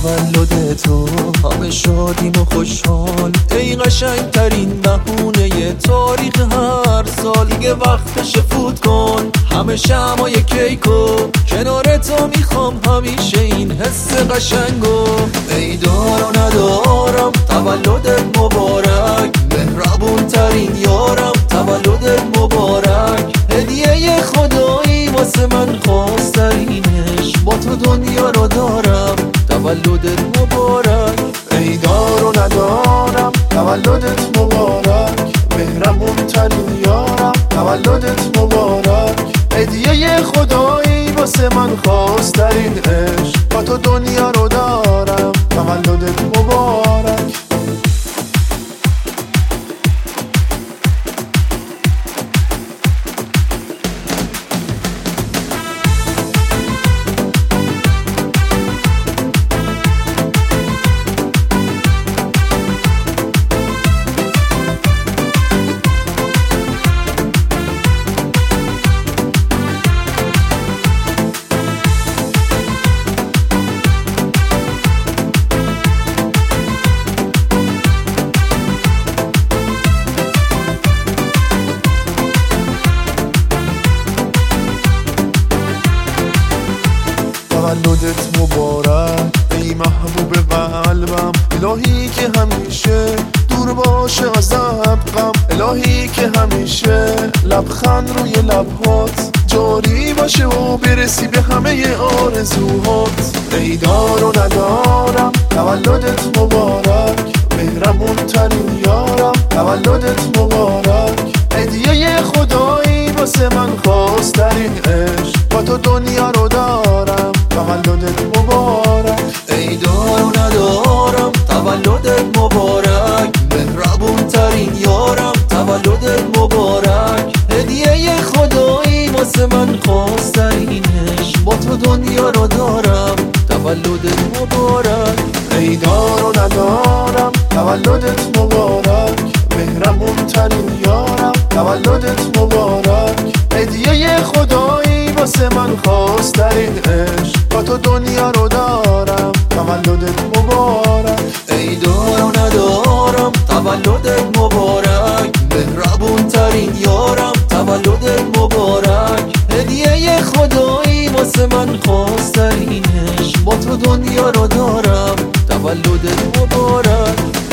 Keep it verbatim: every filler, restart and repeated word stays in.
تولد تو همه شادیم و خوشحال، ای قشنگ ترین بهونه تاریخ هر سال. دیگه وقتش فوت کن همه شمعای کیکو، کنار تو میخوام همیشه این حس قشنگو. ای دار و ندارم تولدت مبارک، مهربون ترین یارم تولدت مبارک. هدیه خدایی واسه من خواسترینش، با تو دنیا رو دارم تولدت مبارک. ای دار و ندارم تولدت مبارک، مهربون ترین یارم تولدت مبارک. هدیه خدایی واسه من خواسترین عشق، با تو دنیا رو دارم تولدت مبارک. تولدت مبارک ای محبوب قلبم، الهی که همیشه دور باشه از غم، الهی که همیشه لبخند روی لبهات جاری باشه و برسی به همه آرزوهات. ای دار و ندارم تولدت مبارک، مهربون ترین یارم تولدت مبارک. هدیه خدایی واسه من خواسترین عشق، با تو دنیا رو دارم تولدت مبارک. ای دار و ندارم تولدت مبارک، مهربون ترین یارم تولدت مبارک. هدیه خدایی واسه من خواسترینش، با تو دنیا رو دارم تولدت مبارک. ای دار و ندارم تولدت مبارک، مهربون ترین یارم تولدت مبارک. هدیه خدایی واسه من خواسترین عشق، با تو دنیا رو دارم تولدت مبارک. ای دار و ندارم تولدت مبارک، مهربون ترین یارم تولدت مبارک. هدیه خدایی واسه من خواسترینش، با تو دنیا رو دارم تولدت مبارک.